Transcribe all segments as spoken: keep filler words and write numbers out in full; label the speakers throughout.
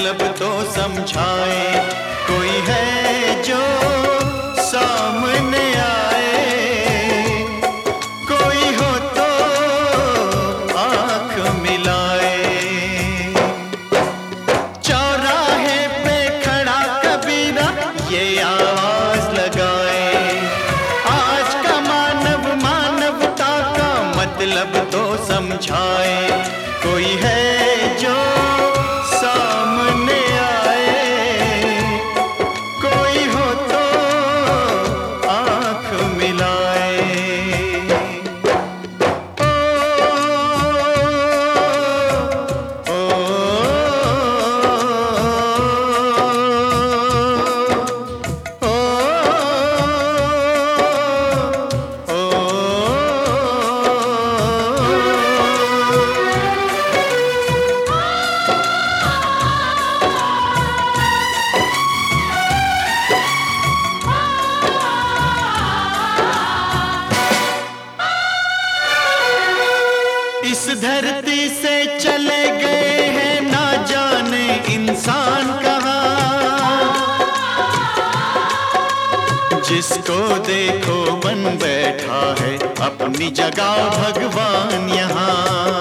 Speaker 1: मतलब तो समझाए। कोई है जो सामने आए, कोई हो तो आंख मिलाए। चौराहे पे खड़ा कबीरा ये आवाज लगाए, आज का मानव मानवता का मतलब तो समझाए। कोई है जो सामने आए, कोई हो तो आंख मिलाए। ओ, ओ, ओ, ओ, इस धरती से चले गए हैं ना जाने इंसान कहाँ। जिसको देखो बन बैठा है अपनी जगह भगवान यहाँ।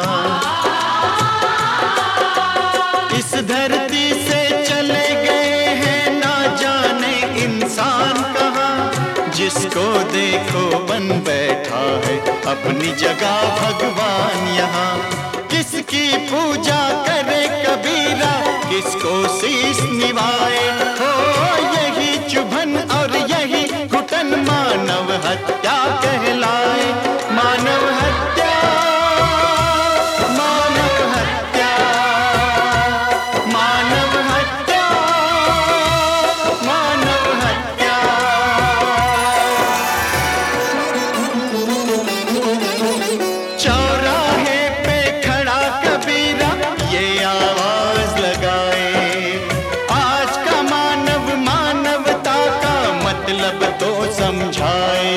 Speaker 1: इस धरती से चले गए हैं ना जाने इंसान कहाँ। जिसको देखो बन बैठा है अपनी जगह भगवान यहाँ। किसकी पूजा करे कबीरा, किसको शीश निभाए, हो यही चुभन और यही घुटन मानव हत्या कहलाए। मानव हत्या, मानव हत्या, मानव हत्या, मानव हत्या। चौराहे पे खड़ा कबीरा ये आवाज लगाए, आज का मानव मानवता का मतलब तो समझाए।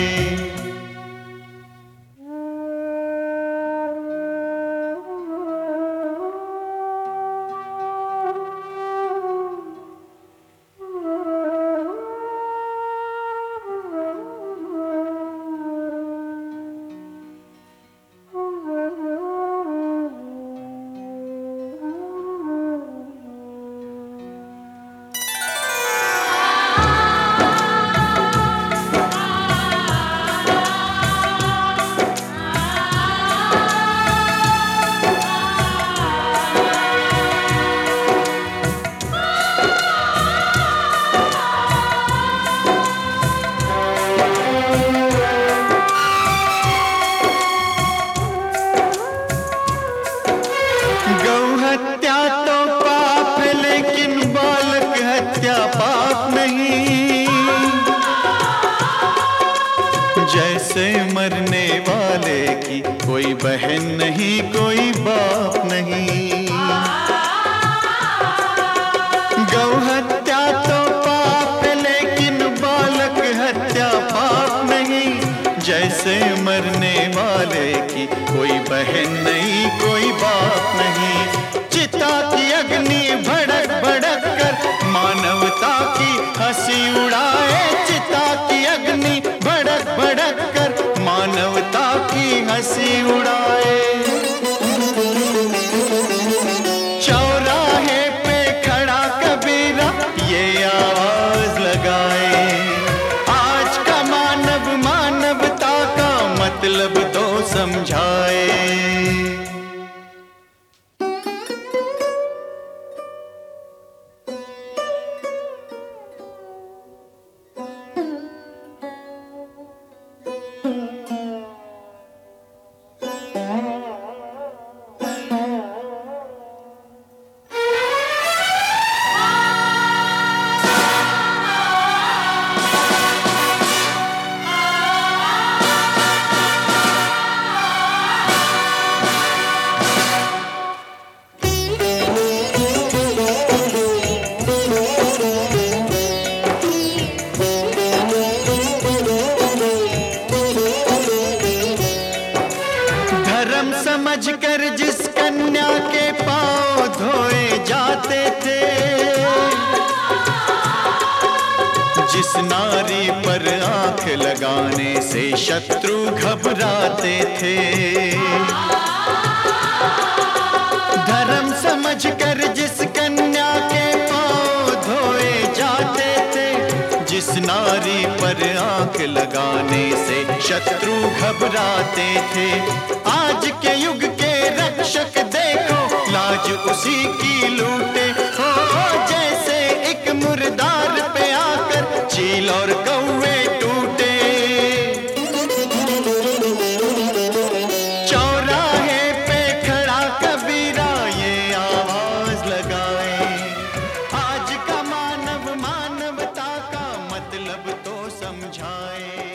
Speaker 1: हत्या तो पाप है लेकिन बालक हत्या पाप नहीं। जैसे मरने वाले की कोई बहन नहीं कोई बाप नहीं। गौ हत्या तो पाप है लेकिन बालक हत्या पाप नहीं। जैसे मरने वाले की कोई बहन नहीं कोई बाप नहीं। चिता की अग्नि भड़क भड़क कर मानवता की हंसी उड़ाए। चिता की अग्नि भड़क भड़क कर मानवता की हंसी उड़ाए। चौराहे पे खड़ा कबीरा ये आवाज लगाए, आज का मानव मानवता का मतलब तो समझाए। जिस नारी पर आंख लगाने से शत्रु घबराते थे, धर्म समझकर जिस कन्या के पांव धोए जाते थे, जिस नारी पर आंख लगाने से शत्रु घबराते थे, आज के युग के रक्षक देखो लाज उसी की लूटे। हो जैसे एक मुर्दार पे आकर चील और कौवे टूटे, चौराहे पे खड़ा कबीरा ये आवाज लगाए, आज का मानव मानवता का मतलब तो समझाए।